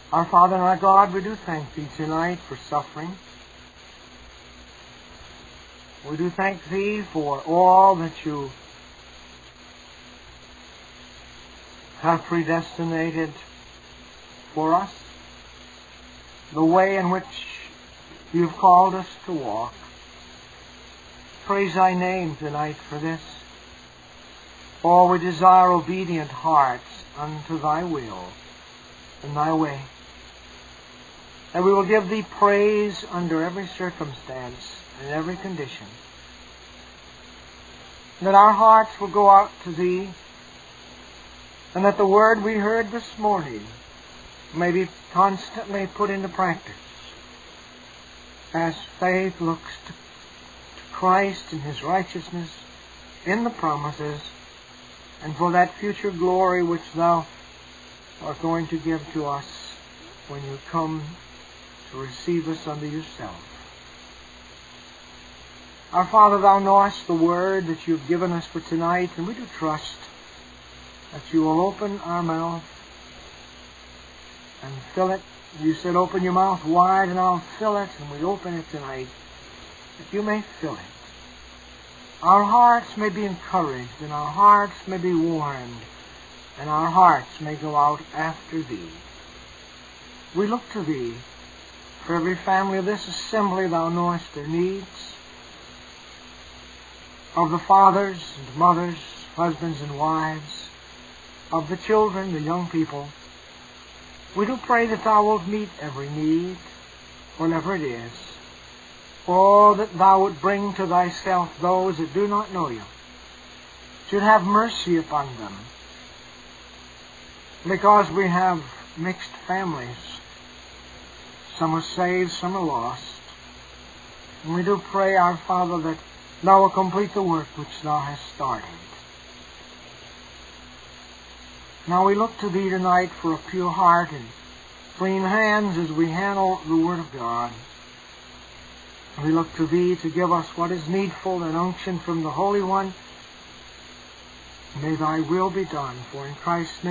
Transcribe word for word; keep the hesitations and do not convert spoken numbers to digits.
Our Father and our God, we do thank Thee tonight for suffering. We do thank Thee for all that You have predestinated for us, the way in which You've called us to walk. Praise Thy name tonight for this. For we desire obedient hearts unto Thy will and Thy way. That we will give Thee praise under every circumstance and every condition. That our hearts will go out to Thee, and that the word we heard this morning may be constantly put into practice as faith looks to Christ and His righteousness in the promises, and for that future glory which Thou art going to give to us when You come to receive us unto Yourself. Our Father, Thou knowest the word that You've given us for tonight, and we do trust that You will open our mouth and fill it. You said, open your mouth wide and I'll fill it, and we open it tonight that You may fill it. Our hearts may be encouraged, and our hearts may be warmed, and our hearts may go out after Thee. We look to Thee. For every family of this assembly, Thou knowest their needs, of the fathers and mothers, husbands and wives, of the children, the young people. We do pray that Thou wilt meet every need, whatever it is. Oh, that Thou would bring to Thyself those that do not know You, should have mercy upon them, because we have mixed families. Some are saved, some are lost. And we do pray, our Father, that Thou will complete the work which Thou hast started. Now we look to Thee tonight for a pure heart and clean hands as we handle the Word of God. And we look to Thee to give us what is needful, and unction from the Holy One. May Thy will be done, for in Christ's name